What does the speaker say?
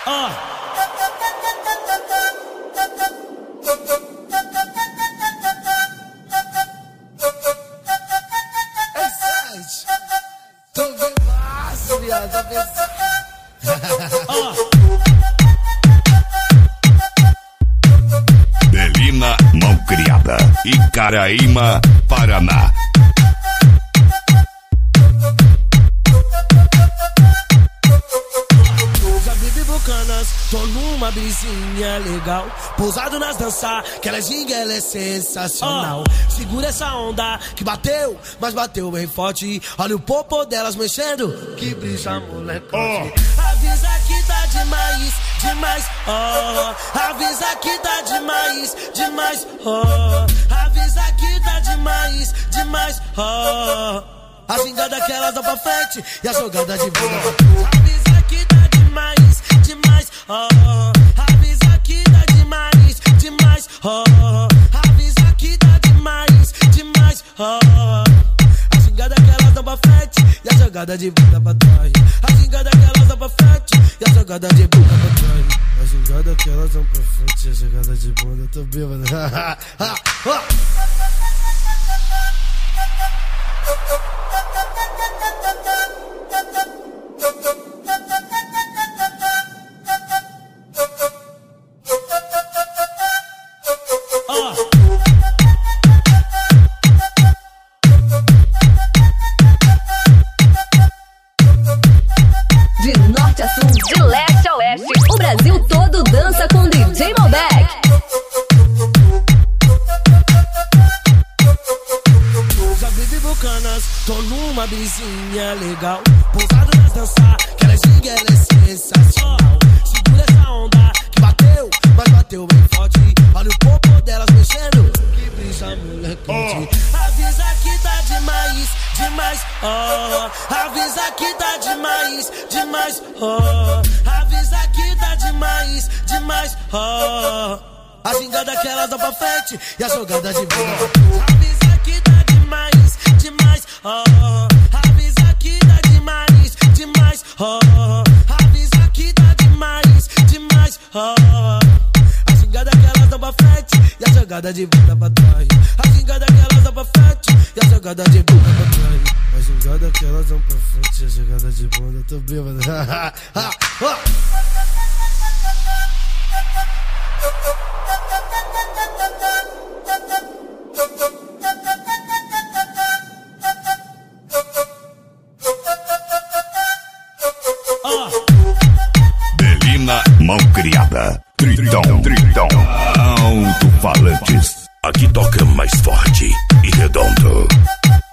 Belina Mão Criada, Icaraíma, Paraná. Já vive Bucanas, tô numa brisinha legal. Pousado nas danças, que ela é ginga, ela é sensacional. Segura essa onda que bateu, mas bateu bem forte. Olha o popô delas mexendo, que brisa molecote. Avisa que tá demais, demais, avisa que tá demais, demais, avisa que tá demais, demais, a gingada que elas dão pra frente e a jogada de bunda. Avisa que tá demais, demais, avisa que tá demais, demais, avisa que tá demais, demais, a gingada que elas dão pra frente e a jogada de bunda pra trás. A gingada que elas dão pra frente e a jogada de bunda pra trás. A gingada que elas dão pra frente e a jogada de bunda, tô bêbado. De norte a sul, de leste a oeste, o Brasil todo dança com DJ Malbec. Já vive Bucanas, tô numa brisinha legal. Pousado nas danças, que ela é ginga, ela é sensacional. Segura essa onda que bateu, mas bateu bem forte. Olha o popô delas mexendo, que brisa molecote. Avisa que tá demais, demais, avisa que tá demais, demais, avisa que tá demais, demais, a gingada que elas dão pra frente e a jogada de bunda. Avisa que tá demais, demais, avisa que tá demais, demais, avisa que tá demais, demais, a gingada que elas dão pra frente e a jogada de bunda pra trás. A gingada que elas dão pra frente e a jogada de bunda pra trás. A gingada que elas dão pra frente e a jogada de bunda, tô bêbado. Belina Mão Criada, Tritão, Alto-falantes, aqui toca mais forte e redondo.